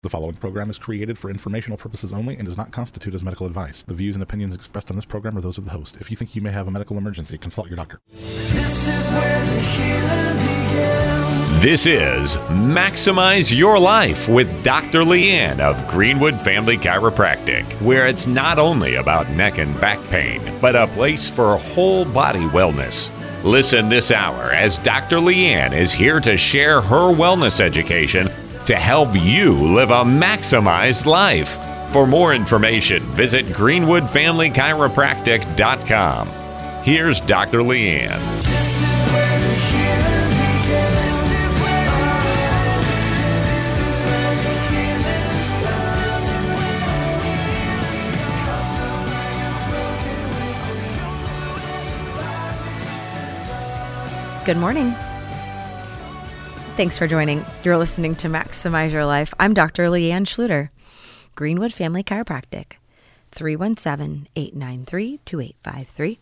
The following program is created for informational purposes only and does not constitute as medical advice. The views and opinions expressed on this program are those of the host. If you think you may have a medical emergency, consult your doctor. This is where the healing begins. This is Maximize Your Life with Dr. Leanne of Greenwood Family Chiropractic, where it's not only about neck and back pain, but a place for whole body wellness. Listen this hour as Dr. Leanne is here to share her wellness education to help you live a maximized life. For more information, visit greenwoodfamilychiropractic.com. Here's Dr. Leanne. This is where the healing begins. This is where the healing starts. Good morning. Thanks for joining. You're listening to Maximize Your Life. I'm Dr. Leanne Schluter, Greenwood Family Chiropractic, 317-893-2853,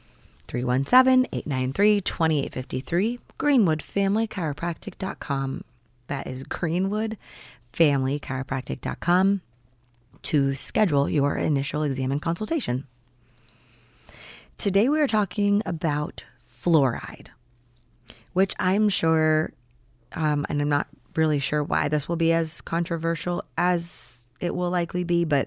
317-893-2853, greenwoodfamilychiropractic.com. That is greenwoodfamilychiropractic.com to schedule your initial exam and consultation. Today we are talking about fluoride, which I'm sure and I'm not really sure why this will be as controversial as it will likely be, but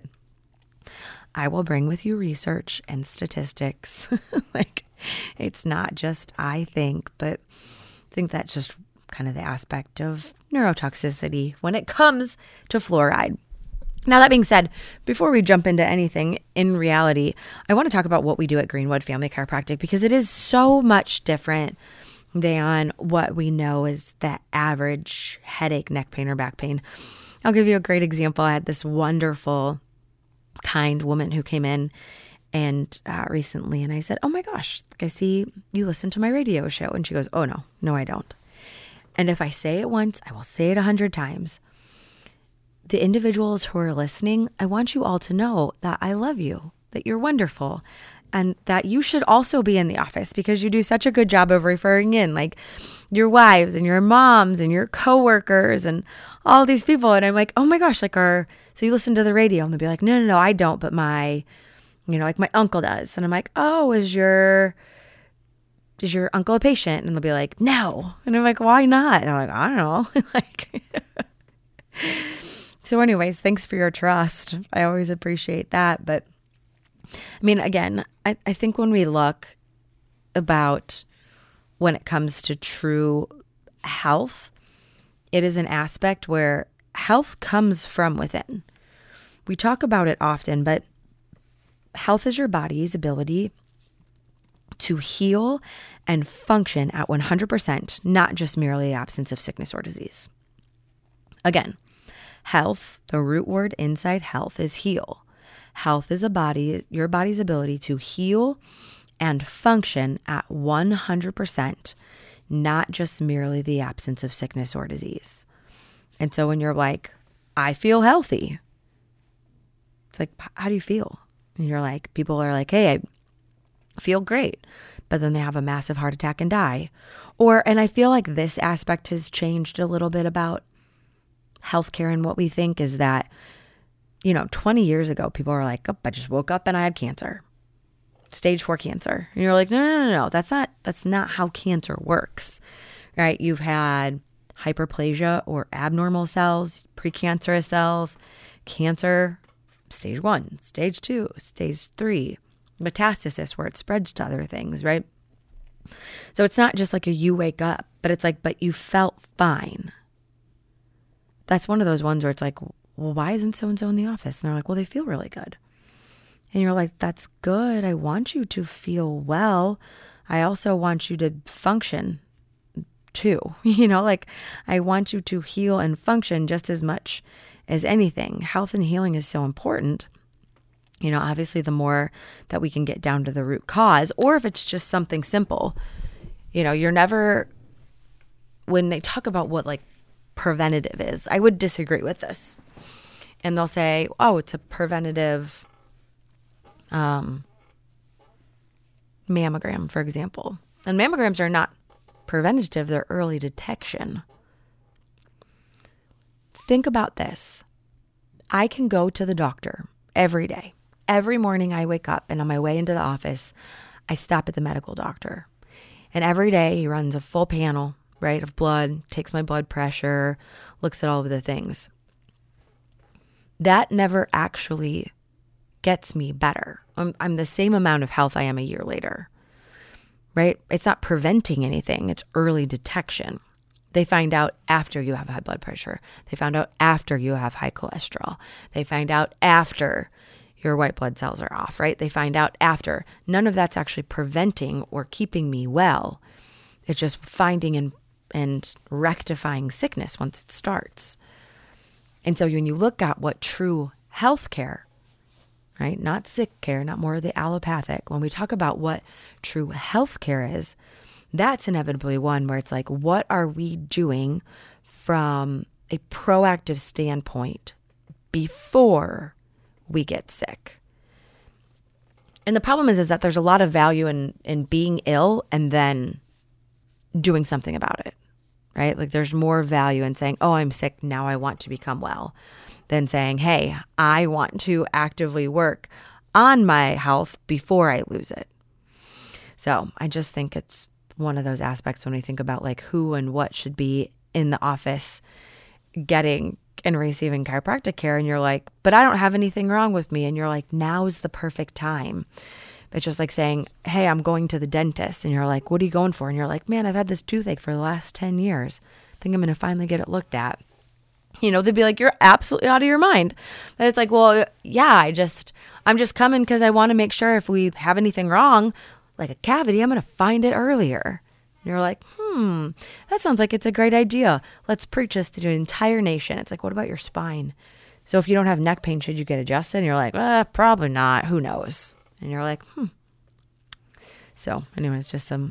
I will bring with you research and statistics. It's not just I think, but I think that's just kind of the aspect of neurotoxicity when it comes to fluoride. Now, that being said, before we jump into anything, in reality, I want to talk about what we do at Greenwood Family Chiropractic because it is so much different than what we know is the average headache, neck pain, or back pain. I'll give you a great example. I had this wonderful, kind woman who came in and recently, and I said, "Oh my gosh, I see you listen to my radio show." And she goes, "Oh no, I don't." And if I say it once, I will say it 100 times. The individuals who are listening, I want you all to know that I love you, that you're wonderful, and that you should also be in the office because you do such a good job of referring in, like your wives and your moms and your coworkers and all these people. And I'm like, oh my gosh, so you listen to the radio? And they'll be like, no, I don't, but my uncle does. And I'm like, oh, is your uncle a patient? And they'll be like, no. And I'm like, why not? And I'm like, I don't know. So anyways, thanks for your trust. I always appreciate that. But I mean, again, I think when we look about when it comes to true health, it is an aspect where health comes from within. We talk about it often, but health is your body's ability to heal and function at 100%, not just merely the absence of sickness or disease. Again, health, the root word inside health is heal. Health is your body's ability to heal and function at 100%, not just merely the absence of sickness or disease. And so when you're like, I feel healthy, it's like, how do you feel? And you're like, people are like, hey, I feel great, but then they have a massive heart attack and die. And I feel like this aspect has changed a little bit about healthcare, and what we think is that 20 years ago, people were like, oh, I just woke up and I had cancer, stage 4 cancer. And you're like, no, that's not how cancer works, right? You've had hyperplasia or abnormal cells, precancerous cells, cancer, stage 1, stage 2, stage 3, metastasis where it spreads to other things, right? So it's not just like you wake up, but it's like, but you felt fine. That's one of those ones where it's like, well, why isn't so-and-so in the office? And they're like, well, they feel really good. And you're like, that's good. I want you to feel well. I also want you to function too. I want you to heal and function just as much as anything. Health and healing is so important. Obviously the more that we can get down to the root cause, or if it's just something simple, you're never, when they talk about what preventative is, I would disagree with this. And they'll say, oh, it's a preventative mammogram, for example. And mammograms are not preventative, they're early detection. Think about this. I can go to the doctor every day. Every morning I wake up and on my way into the office, I stop at the medical doctor. And every day he runs a full panel, right, of blood, takes my blood pressure, looks at all of the things. That never actually gets me better. I'm the same amount of health I am a year later, right? It's not preventing anything. It's early detection. They find out after you have high blood pressure. They found out after you have high cholesterol. They find out after your white blood cells are off, right? They find out after. None of that's actually preventing or keeping me well. It's just finding and rectifying sickness once it starts. And so when you look at what true health care, right? Not sick care, not more of the allopathic. When we talk about what true health care is, that's inevitably one where it's like, what are we doing from a proactive standpoint before we get sick? And the problem is that there's a lot of value in being ill and then doing something about it, right? Like there's more value in saying, oh, I'm sick, now I want to become well, than saying, hey, I want to actively work on my health before I lose it. So I just think it's one of those aspects when we think about like who and what should be in the office getting and receiving chiropractic care. And you're like, but I don't have anything wrong with me. And you're like, now's the perfect time. It's just like saying, hey, I'm going to the dentist. And you're like, what are you going for? And you're like, man, I've had this toothache for the last 10 years. I think I'm going to finally get it looked at. You know, they'd be like, you're absolutely out of your mind. And it's like, well, yeah, I'm just coming because I want to make sure if we have anything wrong, like a cavity, I'm going to find it earlier. And you're like, that sounds like it's a great idea. Let's preach this to the entire nation. It's like, what about your spine? So if you don't have neck pain, should you get adjusted? And you're like, probably not. Who knows? And you're like, So anyways, just some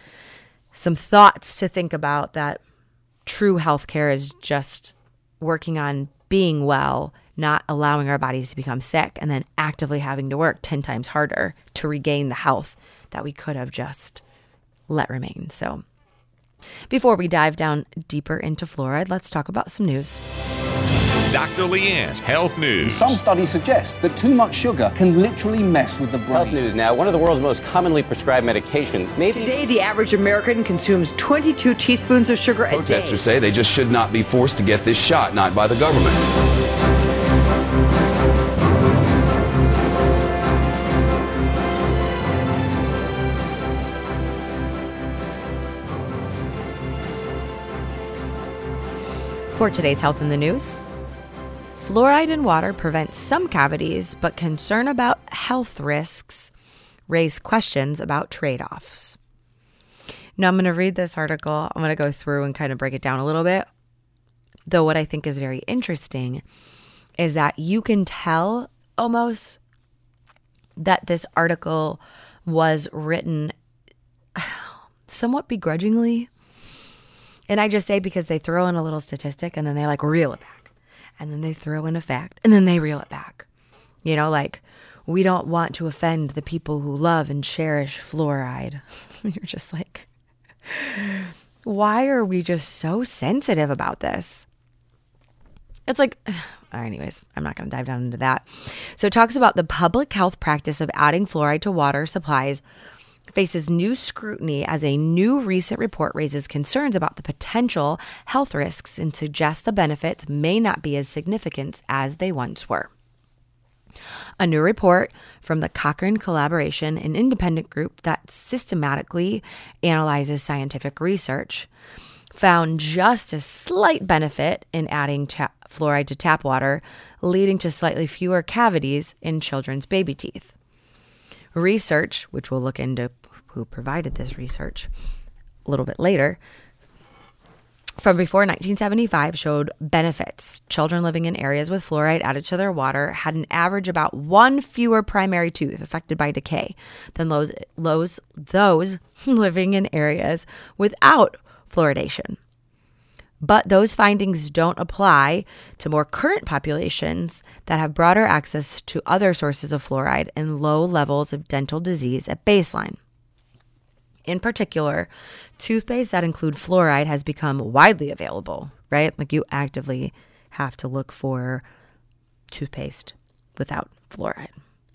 thoughts to think about, that true healthcare is just working on being well, not allowing our bodies to become sick, and then actively having to work 10 times harder to regain the health that we could have just let remain. So before we dive down deeper into fluoride, let's talk about some news. Dr. Leanne's Health News. Some studies suggest that too much sugar can literally mess with the brain. Health news now. One of the world's most commonly prescribed medications. Today, the average American consumes 22 teaspoons of sugar a day. Protesters say they just should not be forced to get this shot, not by the government. For today's Health in the News, fluoride in water prevents some cavities, but concern about health risks raise questions about trade-offs. Now, I'm going to read this article. I'm going to go through and kind of break it down a little bit. Though what I think is very interesting is that you can tell almost that this article was written somewhat begrudgingly. And I just say because they throw in a little statistic and then they like reel it back. And then they throw in a fact and then they reel it back. You know, like, we don't want to offend the people who love and cherish fluoride. You're just like, why are we just so sensitive about this? It's like, anyways, I'm not going to dive down into that. So it talks about the public health practice of adding fluoride to water supplies faces new scrutiny as a new recent report raises concerns about the potential health risks and suggests the benefits may not be as significant as they once were. A new report from the Cochrane Collaboration, an independent group that systematically analyzes scientific research, found just a slight benefit in adding fluoride to tap water, leading to slightly fewer cavities in children's baby teeth. Research, which we'll look into who provided this research a little bit later, from before 1975 showed benefits. Children living in areas with fluoride added to their water had an average about one fewer primary tooth affected by decay than those living in areas without fluoridation. But those findings don't apply to more current populations that have broader access to other sources of fluoride and low levels of dental disease at baseline. In particular, toothpaste that include fluoride has become widely available, right? Like, you actively have to look for toothpaste without fluoride.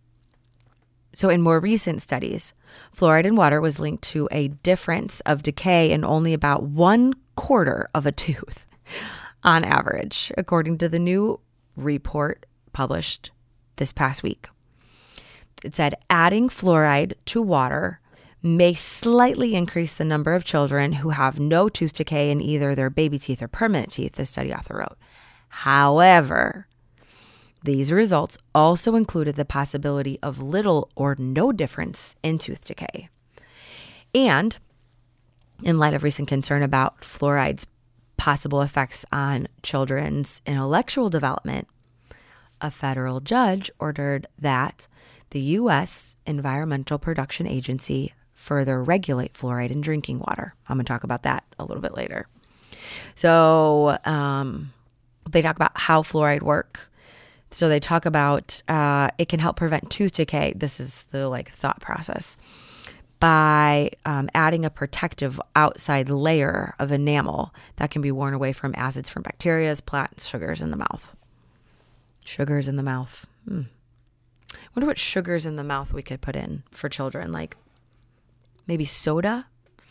So in more recent studies, fluoride in water was linked to a difference of decay in only about 1/4 of a tooth on average, according to the new report published this past week. It said adding fluoride to water may slightly increase the number of children who have no tooth decay in either their baby teeth or permanent teeth, the study author wrote. However, these results also included the possibility of little or no difference in tooth decay. And in light of recent concern about fluoride's possible effects on children's intellectual development, a federal judge ordered that the U.S. Environmental Production Agency further regulate fluoride in drinking water. I'm going to talk about that a little bit later. So they talk about how fluoride work. So they talk about it can help prevent tooth decay. This is the thought process. By adding a protective outside layer of enamel that can be worn away from acids from bacteria, plant sugars in the mouth. Sugars in the mouth. I wonder what sugars in the mouth we could put in for children, like maybe soda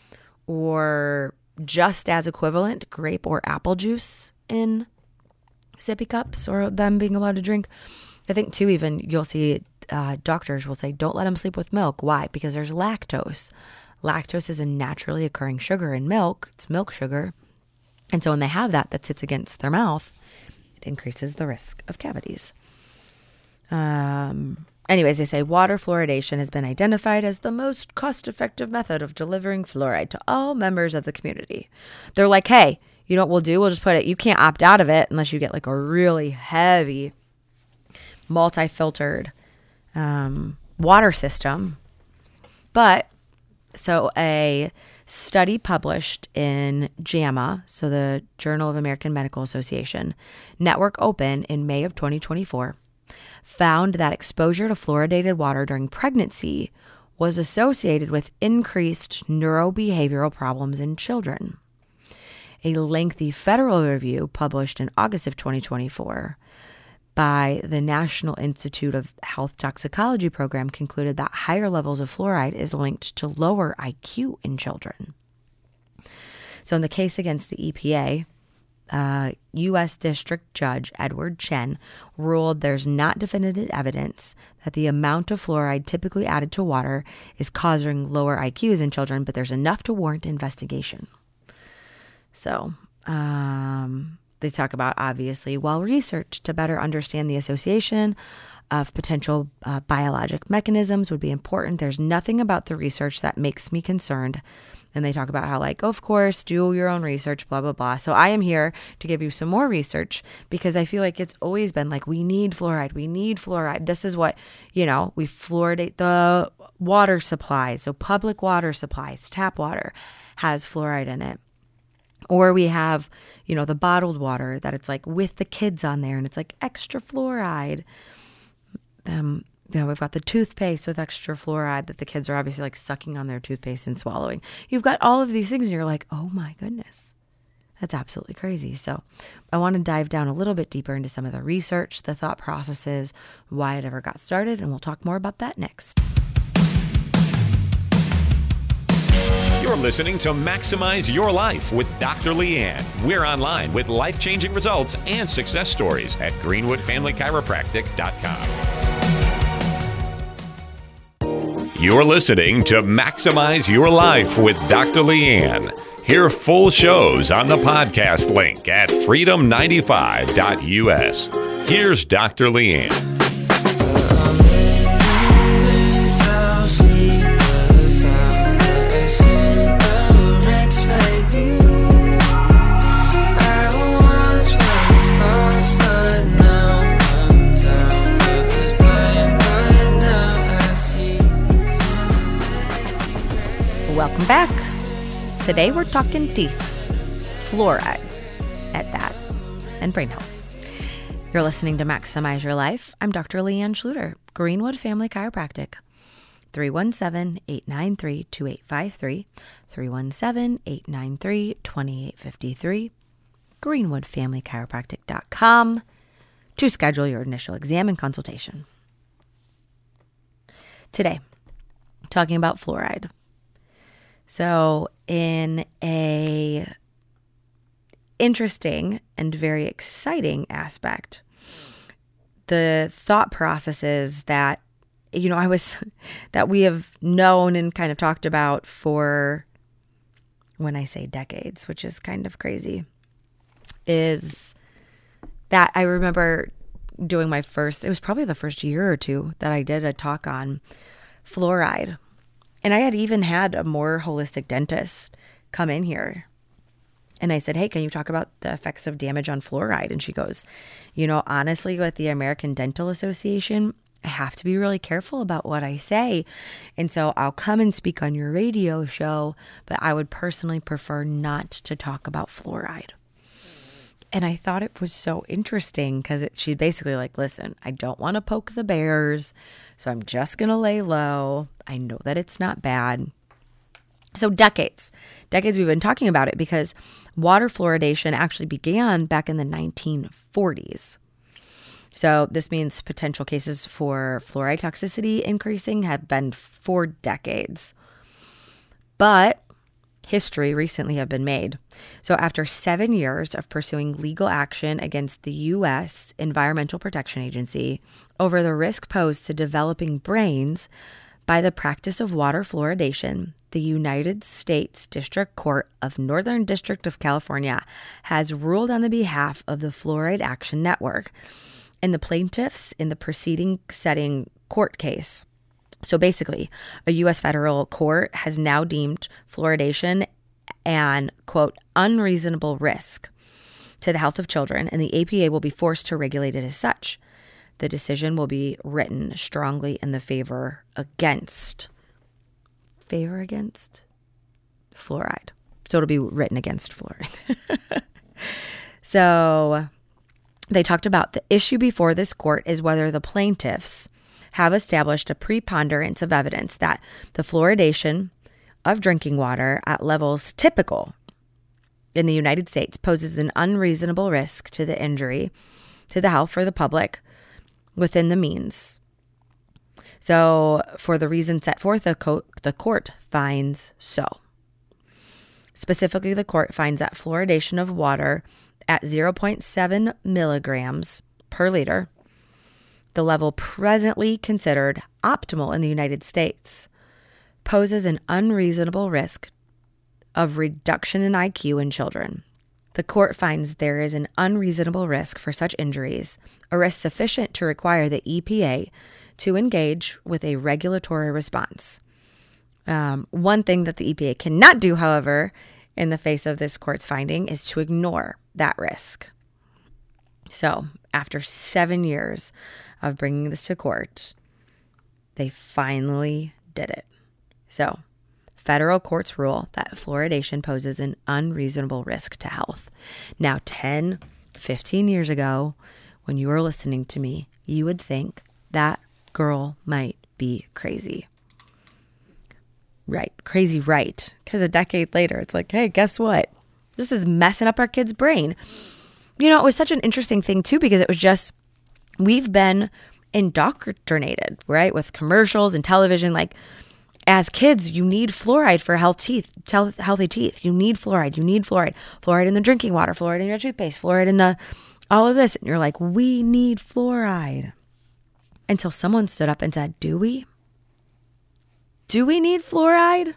or just as equivalent grape or apple juice in sippy cups or them being allowed to drink. I think too, even you'll see doctors will say, don't let them sleep with milk. Why? Because there's lactose. Lactose is a naturally occurring sugar in milk. It's milk sugar. And so when they have that sits against their mouth, it increases the risk of cavities. Anyways, they say water fluoridation has been identified as the most cost-effective method of delivering fluoride to all members of the community. They're like, hey, you know what we'll do? We'll just put it, you can't opt out of it unless you get a really heavy multi-filtered water system. But so a study published in JAMA, so the Journal of American Medical Association, Network Open in May of 2024, found that exposure to fluoridated water during pregnancy was associated with increased neurobehavioral problems in children. A lengthy federal review published in August of 2024 by the National Institute of Health Toxicology program concluded that higher levels of fluoride is linked to lower IQ in children. So in the case against the EPA, U.S. District Judge Edward Chen ruled there's not definitive evidence that the amount of fluoride typically added to water is causing lower IQs in children, but there's enough to warrant investigation. So they talk about, obviously, research to better understand the association of potential biologic mechanisms would be important. There's nothing about the research that makes me concerned. And they talk about how, of course, do your own research, blah, blah, blah. So I am here to give you some more research because I feel like it's always been we need fluoride. We need fluoride. This is what, we fluoridate the water supply. So public water supplies, tap water has fluoride in it. Or we have, the bottled water that it's with the kids on there and it's extra fluoride. We've got the toothpaste with extra fluoride that the kids are obviously sucking on their toothpaste and swallowing. You've got all of these things and you're like, oh my goodness, that's absolutely crazy. So I want to dive down a little bit deeper into some of the research, the thought processes, why it ever got started, and we'll talk more about that next. You're listening to Maximize Your Life with Dr. Leanne. We're online with life-changing results and success stories at GreenwoodFamilyChiropractic.com. You're listening to Maximize Your Life with Dr. Leanne. Hear full shows on the podcast link at freedom95.us. Here's Dr. Leanne. Welcome back. Today we're talking teeth, fluoride at that, and brain health. You're listening to Maximize Your Life. I'm Dr. Leanne Schluter, Greenwood Family Chiropractic. 317-893-2853, 317-893-2853, GreenwoodFamilyChiropractic.com. to schedule your initial exam and consultation. Today, talking about fluoride. So in a interesting and very exciting aspect, the thought processes that, that we have known and kind of talked about for, when I say decades, which is kind of crazy, is that I remember doing it was probably the first year or two that I did a talk on fluoride. And I had even had a more holistic dentist come in here. And I said, hey, can you talk about the effects of damage on fluoride? And she goes, honestly, with the American Dental Association, I have to be really careful about what I say. And so I'll come and speak on your radio show, but I would personally prefer not to talk about fluoride. And I thought it was so interesting because she's basically like, listen, I don't want to poke the bears, so I'm just going to lay low. I know that it's not bad. So decades we've been talking about it because water fluoridation actually began back in the 1940s. So this means potential cases for fluoride toxicity increasing have been for decades. But history recently have been made. So after 7 years of pursuing legal action against the U.S. Environmental Protection Agency over the risk posed to developing brains by the practice of water fluoridation, the United States District Court of Northern District of California has ruled on the behalf of the Fluoride Action Network and the plaintiffs in the preceding setting court case. So basically, a U.S. federal court has now deemed fluoridation an, quote, unreasonable risk to the health of children, and the APA will be forced to regulate it as such. The decision will be written strongly in the favor against fluoride. So it'll be written against fluoride. So they talked about the issue before this court is whether the plaintiffs have established a preponderance of evidence that the fluoridation of drinking water at levels typical in the United States poses an unreasonable risk to the injury to the health for the public within the means. So for the reasons set forth, the court finds so. Specifically, the court finds that fluoridation of water at 0.7 milligrams per liter, the level presently considered optimal in the United States, poses an unreasonable risk of reduction in IQ in children. The court finds there is an unreasonable risk for such injuries, a risk sufficient to require the EPA to engage with a regulatory response. One thing that the EPA cannot do, however, in the face of this court's finding, is to ignore that risk. So, after 7 years of bringing this to court, they finally did it. So, federal courts rule that fluoridation poses an unreasonable risk to health. Now, 10, 15 years ago, when you were listening to me, you would think that girl might be crazy. Right, crazy, right? Because a decade later, it's like, hey, guess what? This is messing up our kid's brain. It was such an interesting thing, too, because it was just, we've been indoctrinated, right, with commercials and television. Like, as kids, you need fluoride for healthy teeth. You need fluoride. Fluoride in the drinking water, fluoride in your toothpaste, fluoride in all of this. And you're like, we need fluoride. Until someone stood up and said, do we? Do we need fluoride?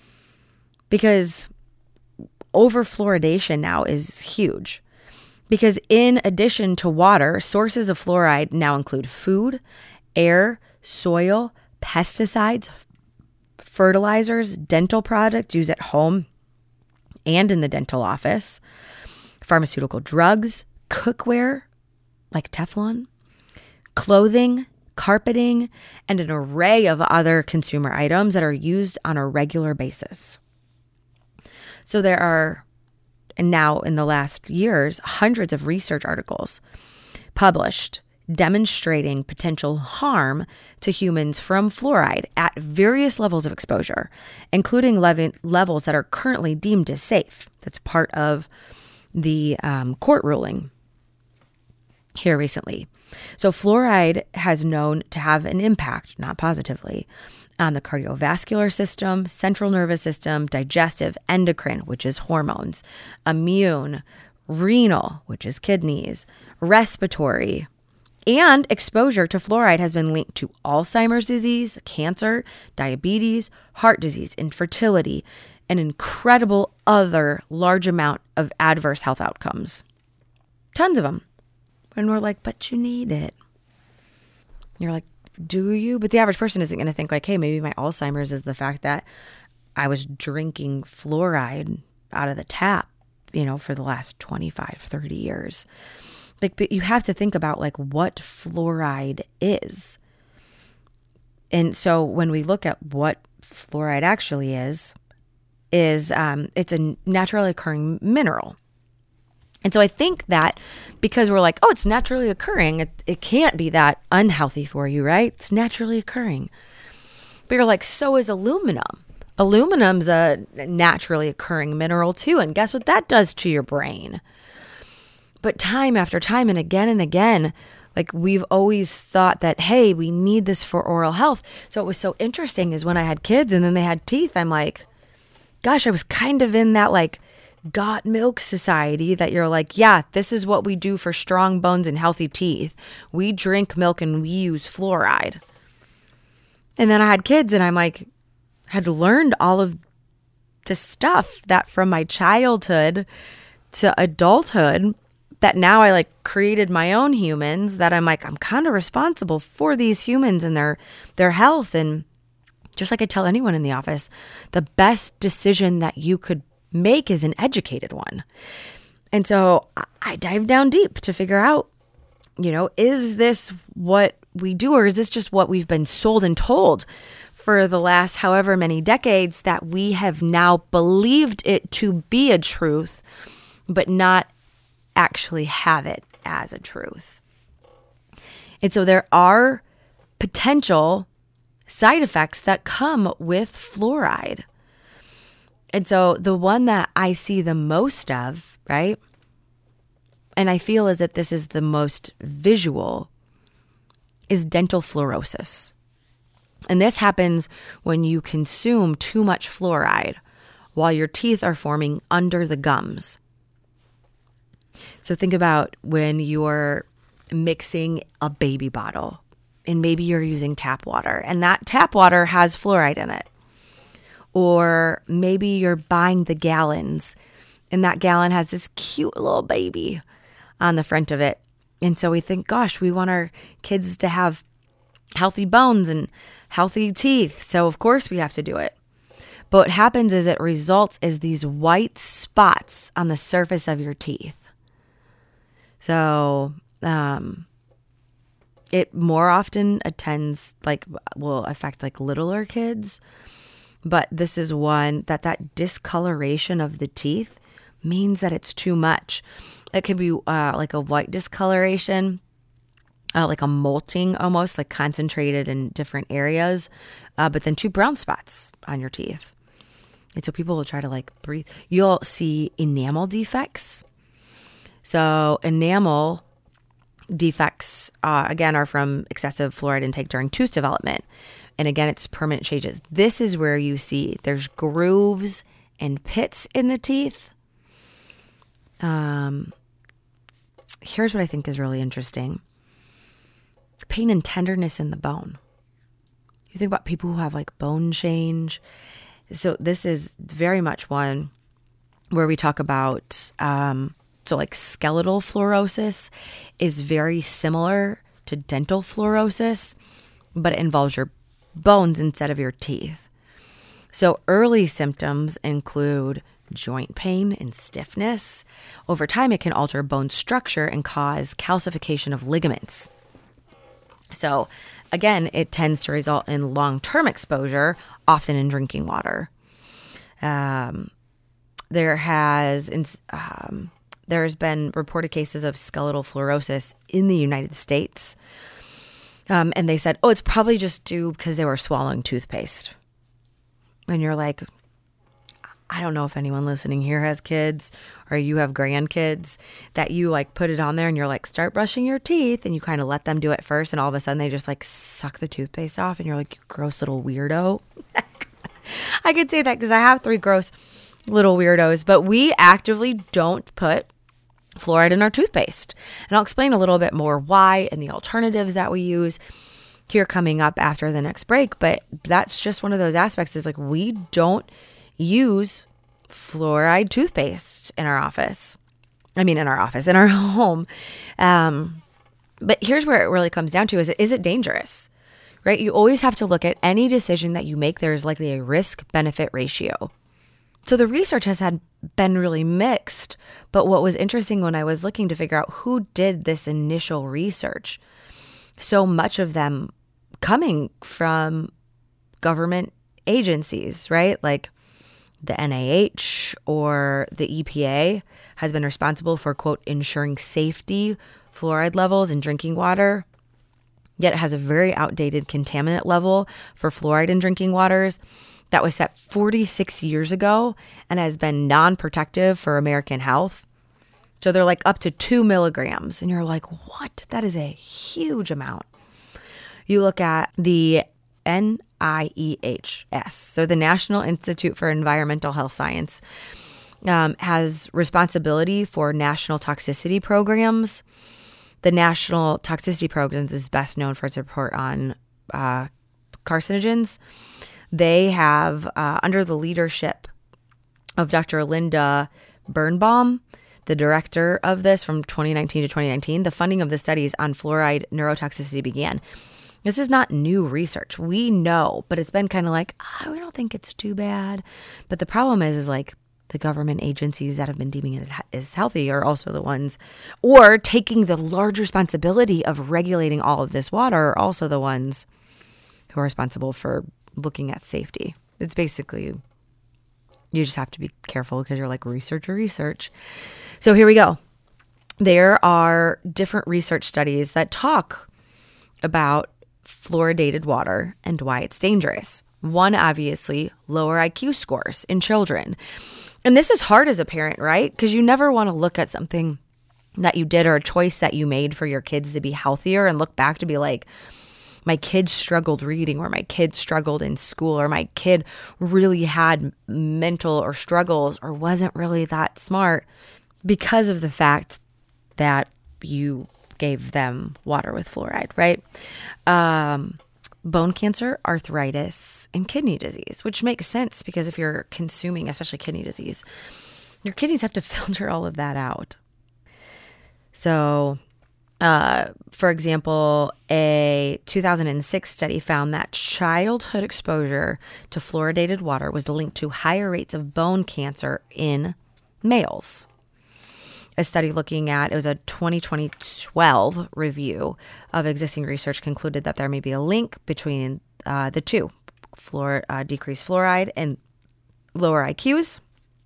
Because over-fluoridation now is huge. Because in addition to water, sources of fluoride now include food, air, soil, pesticides, fertilizers, dental products used at home and in the dental office, pharmaceutical drugs, cookware like Teflon, clothing, carpeting, and an array of other consumer items that are used on a regular basis. So there are, and now in the last years, hundreds of research articles published demonstrating potential harm to humans from fluoride at various levels of exposure, including levels that are currently deemed as safe. That's part of the court ruling here recently. So fluoride has known to have an impact, not positively, on the cardiovascular system, central nervous system, digestive, endocrine, which is hormones, immune, renal, which is kidneys, respiratory, and exposure to fluoride has been linked to Alzheimer's disease, cancer, diabetes, heart disease, infertility, an incredible other large amount of adverse health outcomes. Tons of them. And we're like, but you need it. You're like, do you? But the average person isn't going to think like, hey, maybe my Alzheimer's is the fact that I was drinking fluoride out of the tap, for the last 25, 30 years. Like, but you have to think about like what fluoride is. And so when we look at what fluoride actually is it's a naturally occurring mineral. And so I think that because we're like, oh, it's naturally occurring, it can't be that unhealthy for you, right? It's naturally occurring. But you're like, so is aluminum. Aluminum's a naturally occurring mineral too. And guess what that does to your brain? But time after time and again, like we've always thought that, hey, we need this for oral health. So it was so interesting is when I had kids and then they had teeth, I'm like, gosh, I was kind of in that like got milk society that you're like, yeah, this is what we do for strong bones and healthy teeth. We drink milk and we use fluoride. And then I had kids and I'm like, had learned all of this stuff that from my childhood to adulthood that now I like created my own humans that I'm like, I'm kind of responsible for these humans and their health. And just like I tell anyone in the office, the best decision that you could make is an educated one. And so I dive down deep to figure out, is this what we do, or is this just what we've been sold and told for the last however many decades that we have now believed it to be a truth, but not actually have it as a truth. And so there are potential side effects that come with fluoride. And so the one that I see the most of, right? And I feel as if this is the most visual, is dental fluorosis. And this happens when you consume too much fluoride while your teeth are forming under the gums. So think about when you're mixing a baby bottle and maybe you're using tap water and that tap water has fluoride in it. Or maybe you're buying the gallons and that gallon has this cute little baby on the front of it. And so we think, gosh, we want our kids to have healthy bones and healthy teeth. So of course we have to do it. But what happens is it results as these white spots on the surface of your teeth. So it more often will affect like littler kids. But this is one that discoloration of the teeth means that it's too much. It can be like a white discoloration, like a molting almost, like concentrated in different areas, but then 2 brown spots on your teeth. And so people will try to like breathe. You'll see enamel defects. So enamel defects, again, are from excessive fluoride intake during tooth development. And again, it's permanent changes. This is where you see there's grooves and pits in the teeth. Here's what I think is really interesting. Pain and tenderness in the bone. You think about people who have like bone change. So this is very much one where we talk about, so like skeletal fluorosis is very similar to dental fluorosis, but it involves your bones instead of your teeth. So early symptoms include joint pain and stiffness. Over time, it can alter bone structure and cause calcification of ligaments. So again, it tends to result in long-term exposure, often in drinking water. There's been reported cases of skeletal fluorosis in the United States. And they said, it's probably just due because they were swallowing toothpaste. And you're like, I don't know if anyone listening here has kids or you have grandkids, that you like put it on there and you're like, start brushing your teeth, and you kind of let them do it first, and all of a sudden they just like suck the toothpaste off and you're like, you gross little weirdo. I could say that because I have 3 gross little weirdos, but we actively don't put fluoride in our toothpaste. And I'll explain a little bit more why and the alternatives that we use here coming up after the next break. But that's just one of those aspects, is like, we don't use fluoride toothpaste in our office. In our home. But here's where it really comes down to, is it dangerous, right? You always have to look at any decision that you make. There's likely a risk-benefit ratio. So the research has been really mixed. But what was interesting when I was looking to figure out who did this initial research, so much of them coming from government agencies, right? Like the NIH or the EPA has been responsible for, quote, ensuring safety fluoride levels in drinking water, yet it has a very outdated contaminant level for fluoride in drinking waters that was set 46 years ago and has been non-protective for American health. So they're like up to 2 milligrams. And you're like, what? That is a huge amount. You look at the NIEHS, so the National Institute for Environmental Health Science, has responsibility for national toxicity programs. The National Toxicity Programs is best known for its report on carcinogens. They have, under the leadership of Dr. Linda Birnbaum, the director of this from 2019 to 2019, the funding of the studies on fluoride neurotoxicity began. This is not new research. We know, but it's been kind of like, we don't think it's too bad. But the problem is like the government agencies that have been deeming it as healthy are also the ones, or taking the large responsibility of regulating all of this water, are also the ones who are responsible for looking at safety. It's basically, you just have to be careful because you're like, research. So here we go. There are different research studies that talk about fluoridated water and why it's dangerous. One, obviously, lower IQ scores in children. And this is hard as a parent, right? Because you never want to look at something that you did or a choice that you made for your kids to be healthier and look back to be like, my kid struggled reading, or my kid struggled in school, or my kid really had mental or struggles or wasn't really that smart because of the fact that you gave them water with fluoride, right? Bone cancer, arthritis, and kidney disease, which makes sense because if you're consuming, especially kidney disease, your kidneys have to filter all of that out. So, for example, a 2006 study found that childhood exposure to fluoridated water was linked to higher rates of bone cancer in males. A study looking at, it was a 2012 review of existing research, concluded that there may be a link between the two, decreased fluoride and lower IQs.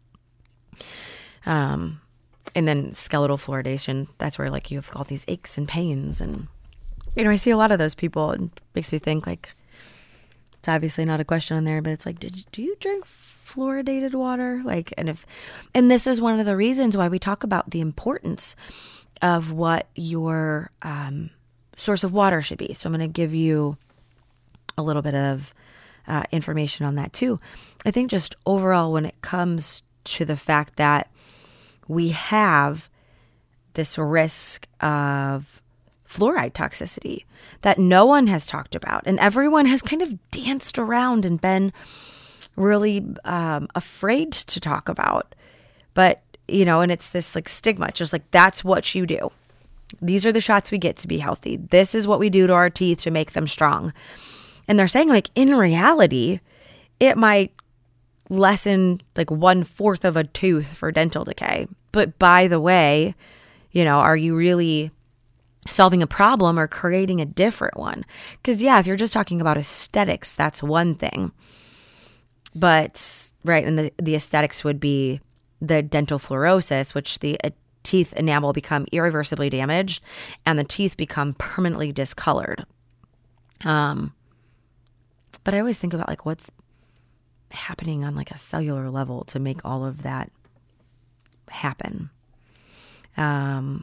And then skeletal fluoridation, that's where like you have all these aches and pains. And, I see a lot of those people. It makes me think like, it's obviously not a question on there, but it's like, do you drink fluoridated water? Like, and this is one of the reasons why we talk about the importance of what your source of water should be. So I'm going to give you a little bit of information on that too. I think just overall, when it comes to the fact that we have this risk of fluoride toxicity that no one has talked about, and everyone has kind of danced around and been really afraid to talk about. But, and it's this like stigma, it's just like, that's what you do. These are the shots we get to be healthy. This is what we do to our teeth to make them strong. And they're saying like, in reality, it might lessen like 1/4 of a tooth for dental decay. But by the way, are you really solving a problem or creating a different one? Because if you're just talking about aesthetics, that's one thing. But, right, and the aesthetics would be the dental fluorosis, which the teeth enamel become irreversibly damaged and the teeth become permanently discolored. But I always think about like, what's happening on like a cellular level to make all of that happen. And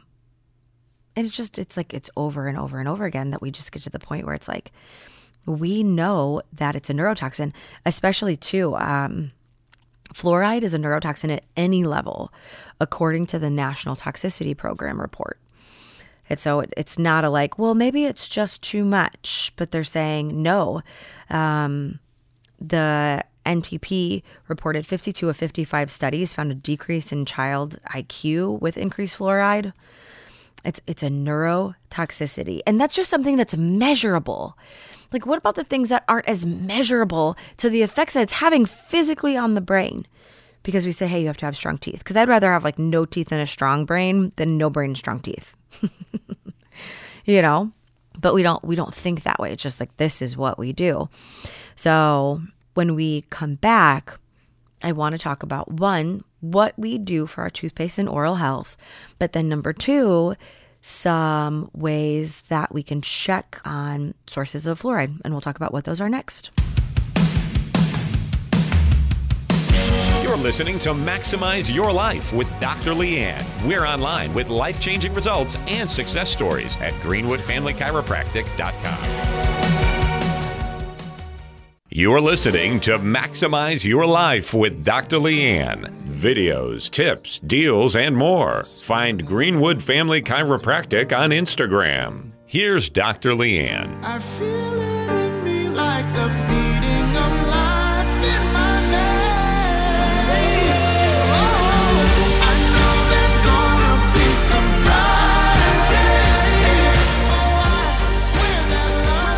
it's over and over and over again that we just get to the point where it's like, we know that it's a neurotoxin, especially too, fluoride is a neurotoxin at any level, according to the National Toxicity Program report. And so it's not a like, well, maybe it's just too much, but they're saying no. The NTP reported 52 of 55 studies found a decrease in child IQ with increased fluoride. It's a neurotoxicity. And that's just something that's measurable. Like, what about the things that aren't as measurable to the effects that it's having physically on the brain? Because we say, hey, you have to have strong teeth. Because I'd rather have like no teeth and a strong brain than no brain and strong teeth. You know? But we don't think that way. It's just like, this is what we do. So when we come back, I want to talk about, one, what we do for our toothpaste and oral health. But then number two, some ways that we can check on sources of fluoride. And we'll talk about what those are next. You're listening to Maximize Your Life with Dr. Leanne. We're online with life-changing results and success stories at greenwoodfamilychiropractic.com. You're listening to Maximize Your Life with Dr. Leanne. Videos, tips, deals, and more. Find Greenwood Family Chiropractic on Instagram. Here's Dr. Leanne. I feel it in me like the beating of life in my veins. Oh, I know there's gonna be some Friday. Oh, I swear that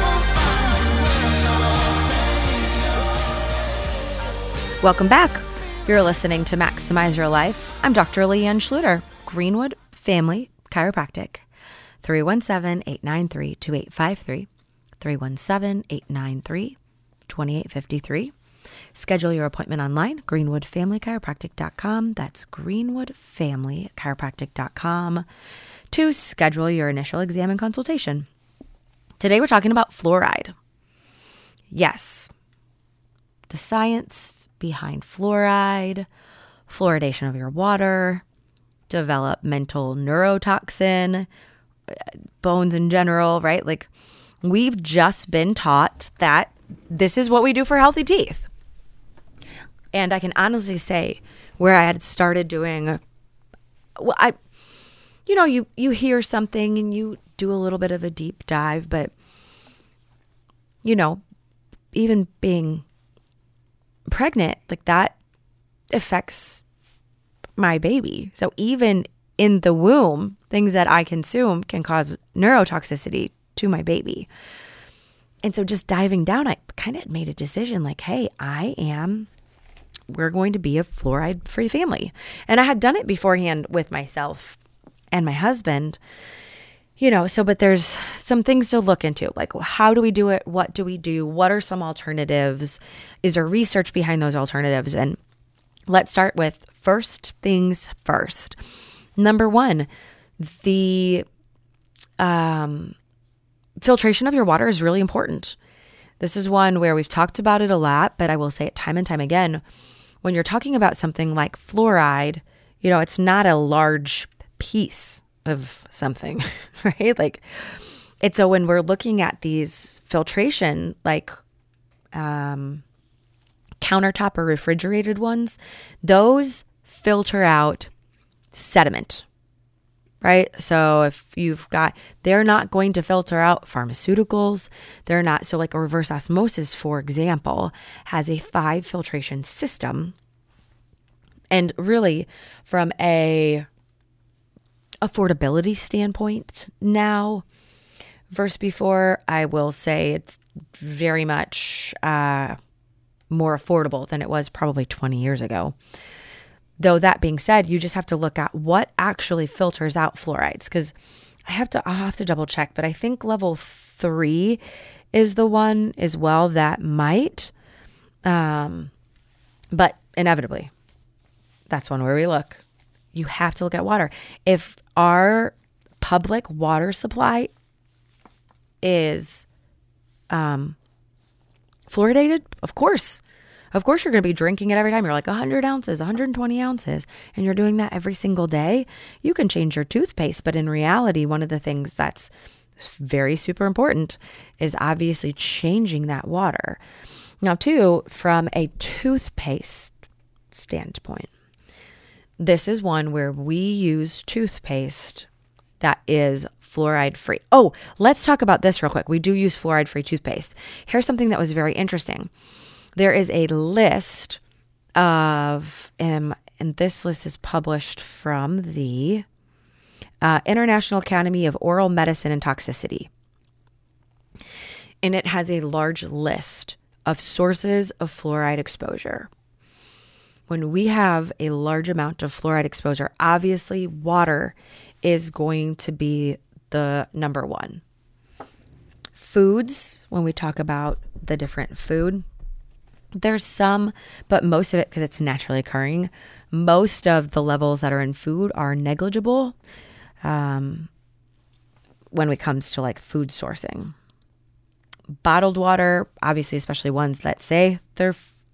love finds Welcome back. You're listening to Maximize Your Life. I'm Dr. Leanne Schluter, Greenwood Family Chiropractic. 317-893-2853, 317-893-2853. Schedule your appointment online, greenwoodfamilychiropractic.com. That's greenwoodfamilychiropractic.com to schedule your initial exam and consultation. Today we're talking about fluoride. Yes, the science behind fluoride, fluoridation of your water, developmental neurotoxin, bones in general, right? Like, we've just been taught that this is what we do for healthy teeth. And I can honestly say, where I had started doing, well, you hear something and you do a little bit of a deep dive, but, even being pregnant, like, that affects my baby. So even in the womb, things that I consume can cause neurotoxicity to my baby. And so just diving down, I kind of made a decision like, hey, we're going to be a fluoride-free family. And I had done it beforehand with myself and my husband, but there's some things to look into. Like, how do we do it? What do we do? What are some alternatives? Is there research behind those alternatives? And let's start with first things first. Number one, the filtration of your water is really important. This is one where we've talked about it a lot, but I will say it time and time again. When you're talking about something like fluoride, it's not a large piece of something, right? Like, it's so when we're looking at these filtration, like countertop or refrigerated ones, those filter out sediment, right? So if they're not going to filter out pharmaceuticals. They're not. So like a reverse osmosis, for example, has a 5 filtration system. And really, from a affordability standpoint now versus before, I will say it's very much more affordable than it was probably 20 years ago. Though that being said, you just have to look at what actually filters out fluorides, because I'll have to double check, but I think level 3 is the one as well that might, but inevitably, that's one where we look. You have to look at water. If our public water supply is fluoridated, of course, Of course, you're going to be drinking it every time. You're like 100 ounces, 120 ounces, and you're doing that every single day. You can change your toothpaste, but in reality, one of the things that's very super important is obviously changing that water. Now, too, from a toothpaste standpoint, this is one where we use toothpaste that is fluoride free. Oh, let's talk about this real quick. We do use fluoride free toothpaste. Here's something that was very interesting. There is a list of, and this list is published from the International Academy of Oral Medicine and Toxicity. And it has a large list of sources of fluoride exposure. When we have a large amount of fluoride exposure, obviously water is going to be the number one. Foods, when we talk about the different food, there's some, but most of it, because it's naturally occurring, most of the levels that are in food are negligible when it comes to like food sourcing. Bottled water, obviously, especially ones that say they're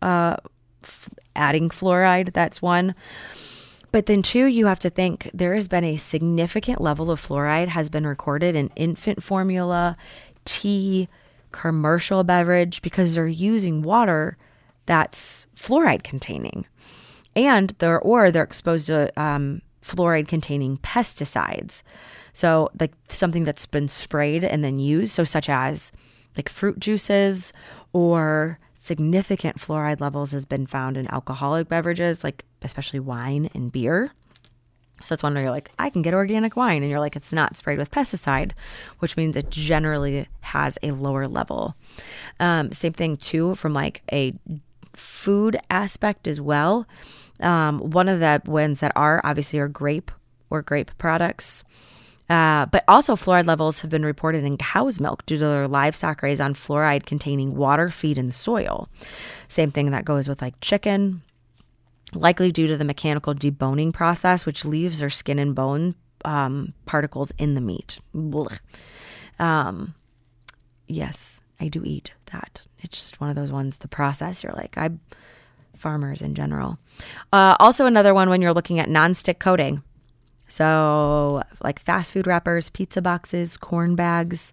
adding fluoride, that's one. But then two, you have to think there has been a significant level of fluoride has been recorded in infant formula, tea, commercial beverage, because they're using water that's fluoride containing. And they're exposed to fluoride containing pesticides. So like something that's been sprayed and then used, so such as like fruit juices, or significant fluoride levels has been found in alcoholic beverages, like especially wine and beer. So it's one where you're like, I can get organic wine, and you're like, it's not sprayed with pesticide, which means it generally has a lower level. Same thing too from like a food aspect as well. One of the ones that are obviously are grape products. But also fluoride levels have been reported in cow's milk due to their livestock raised on fluoride containing water, feed, and soil. Same thing that goes with like chicken, likely due to the mechanical deboning process, which leaves their skin and bone particles in the meat. Yes, I do eat that. It's just one of those ones, the process, you're like, farmers in general. Also another one when you're looking at nonstick coating. So like fast food wrappers, pizza boxes, corn bags,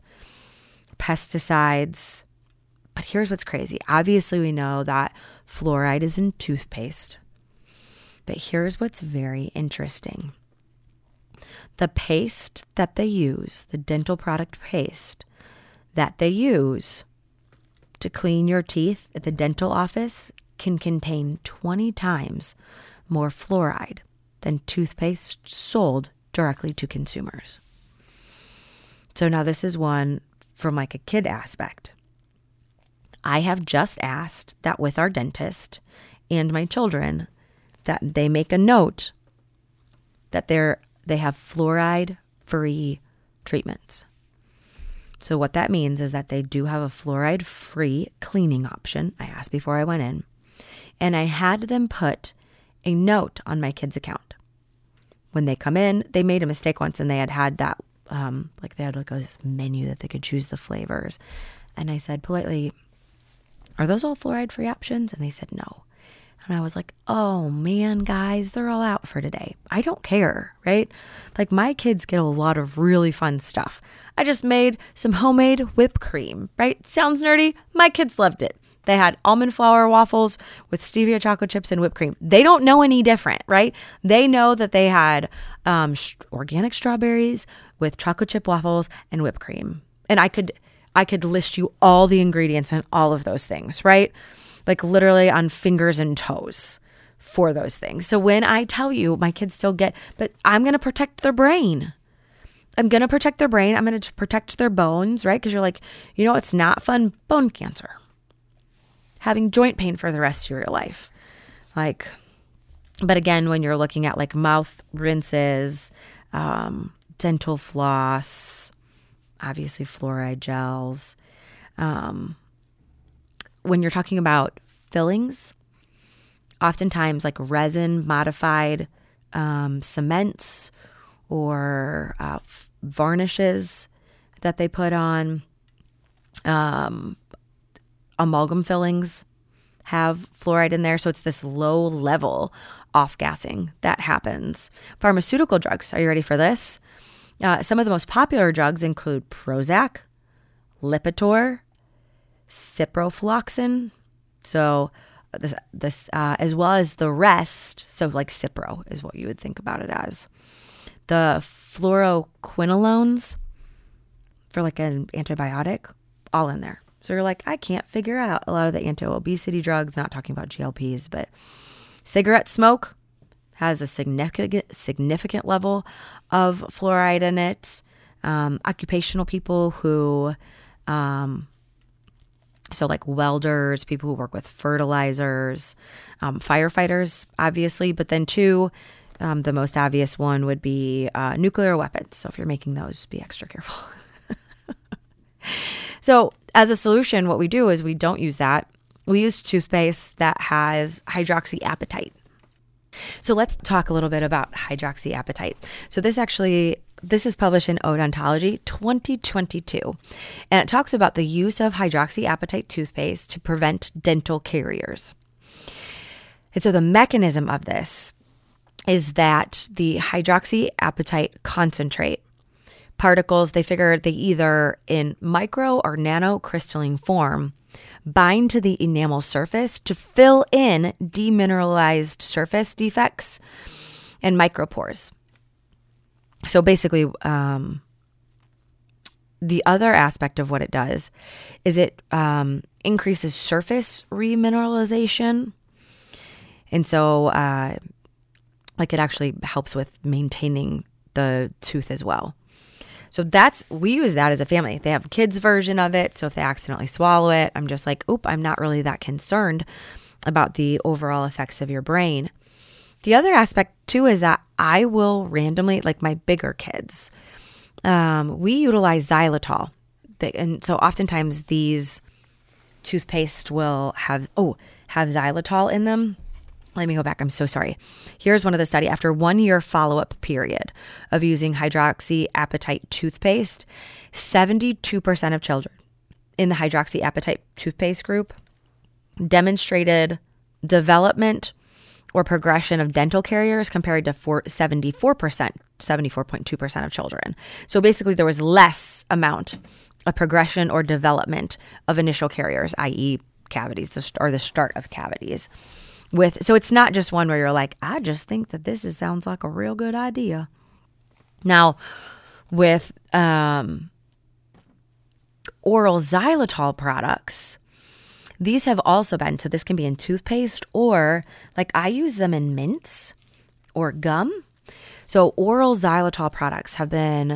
pesticides. But here's what's crazy. Obviously, we know that fluoride is in toothpaste. But here's what's very interesting. The paste that they use, the dental product paste that they use to clean your teeth at the dental office can contain 20 times more fluoride than toothpaste sold directly to consumers. So now this is one from like a kid aspect. I have just asked that with our dentist and my children that they make a note that they have fluoride-free treatments. So what that means is that they do have a fluoride-free cleaning option. I asked before I went in, and I had them put a note on my kid's account. When they come in, they made a mistake once, and they had that, they had like this menu that they could choose the flavors. And I said politely, are those all fluoride-free options? And they said no. And I was like, oh man, guys, they're all out for today. I don't care, right? Like my kids get a lot of really fun stuff. I just made some homemade whipped cream, right? Sounds nerdy. My kids loved it. They had almond flour waffles with stevia chocolate chips and whipped cream. They don't know any different, right? They know that they had organic strawberries with chocolate chip waffles and whipped cream. And I could list you all the ingredients and all of those things, right? Like literally on fingers and toes for those things. So when I tell you my kids still get, but I'm going to protect their brain. I'm going to protect their brain. I'm going to protect their bones, right? Because you're like, you know, it's not fun. Bone cancer. Having joint pain for the rest of your life. Like, but again, when you're looking at like mouth rinses, dental floss, obviously fluoride gels, when you're talking about fillings, oftentimes like resin modified cements or varnishes that they put on, amalgam fillings have fluoride in there. So it's this low level off-gassing that happens. Pharmaceutical drugs. Are you ready for this? Some of the most popular drugs include Prozac, Lipitor, ciprofloxacin. So this as well as the rest. So like Cipro is what you would think about it as. The fluoroquinolones for like an antibiotic, all in there. So you're like, I can't figure out a lot of the anti-obesity drugs, not talking about GLPs, but cigarette smoke has a significant level of fluoride in it. Occupational people who, so like welders, people who work with fertilizers, firefighters, obviously, but then too, the most obvious one would be nuclear weapons. So if you're making those, be extra careful. So as a solution, what we do is we don't use that. We use toothpaste that has hydroxyapatite. So let's talk a little bit about hydroxyapatite. So this is published in Odontology 2022, and it talks about the use of hydroxyapatite toothpaste to prevent dental caries. And so the mechanism of this is that the hydroxyapatite concentrate particles, they figure they either in micro or nanocrystalline form bind to the enamel surface to fill in demineralized surface defects and micropores. So basically, the other aspect of what it does is it increases surface remineralization. And so like it actually helps with maintaining the tooth as well. So we use that as a family. They have a kids version of it. So if they accidentally swallow it, I'm just like, I'm not really that concerned about the overall effects of your brain. The other aspect too is that I will randomly, like my bigger kids, we utilize xylitol. And so oftentimes these toothpaste will have xylitol in them. Let me go back. I'm so sorry. Here's one of the study. After 1 year follow-up period of using hydroxyapatite toothpaste, 72% of children in the hydroxyapatite toothpaste group demonstrated development or progression of dental caries compared to 74.2% of children. So basically there was less amount of progression or development of initial caries, i.e. cavities, or the start of cavities. So it's not just one where you're like, I just think that sounds like a real good idea. Now, with oral xylitol products, these have also been, so this can be in toothpaste or like I use them in mints or gum. So oral xylitol products have been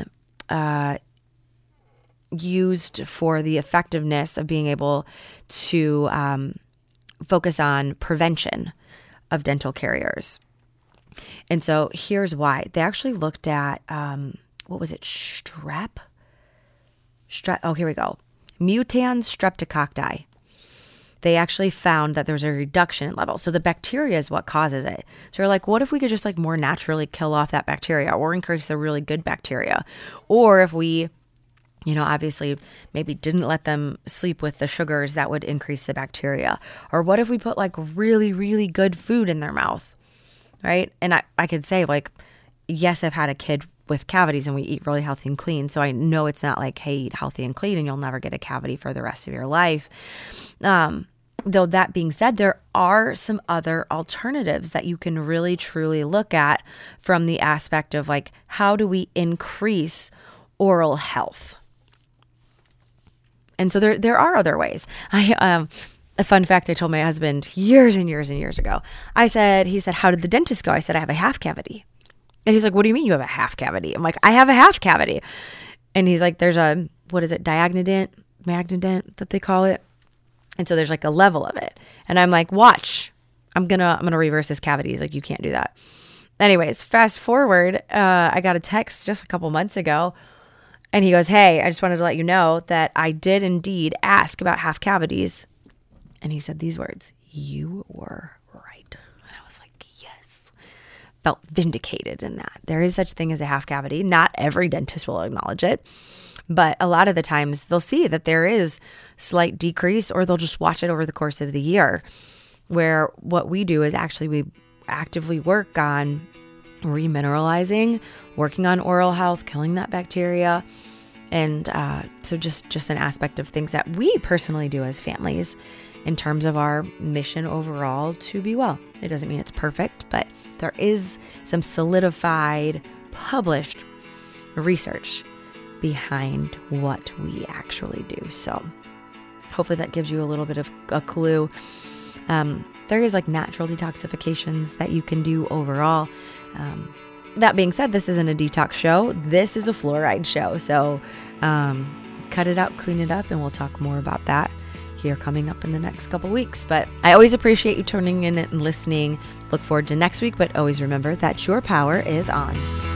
used for the effectiveness of being able to focus on prevention of dental caries. And so here's why. They actually looked at, strep? Oh, here we go. Mutans streptococci. They actually found that there's a reduction in levels. So the bacteria is what causes it. So you're like, what if we could just like more naturally kill off that bacteria or increase the really good bacteria? Or if we obviously maybe didn't let them sleep with the sugars that would increase the bacteria. Or what if we put like really, really good food in their mouth, right? And I could say like, yes, I've had a kid with cavities and we eat really healthy and clean. So I know it's not like, hey, eat healthy and clean and you'll never get a cavity for the rest of your life. Though that being said, there are some other alternatives that you can really, truly look at from the aspect of like, how do we increase oral health? And so there are other ways. A fun fact I told my husband years and years and years ago. He said, how did the dentist go? I said, I have a half cavity. And he's like, what do you mean you have a half cavity? I'm like, I have a half cavity. And he's like, there's a, magnadent that they call it. And so there's like a level of it. And I'm like, watch, I'm going to reverse this cavity. He's like, you can't do that. Anyways, fast forward, I got a text just a couple months ago. And he goes, hey, I just wanted to let you know that I did indeed ask about half cavities. And he said these words, you were right. And I was like, yes. Felt vindicated in that. There is such thing as a half cavity. Not every dentist will acknowledge it. But a lot of the times they'll see that there is slight decrease or they'll just watch it over the course of the year. where what we do is actually we actively work on remineralizing, working on oral health, killing that bacteria. And so just an aspect of things that we personally do as families in terms of our mission overall to be well. It doesn't mean it's perfect, but there is some solidified, published research behind what we actually do. So hopefully that gives you a little bit of a clue. There is like natural detoxifications that you can do overall. That being said, this isn't a detox show. This is a fluoride show. So cut it out, clean it up, and we'll talk more about that here coming up in the next couple weeks. But I always appreciate you tuning in and listening. Look forward to next week, but always remember that your power is on.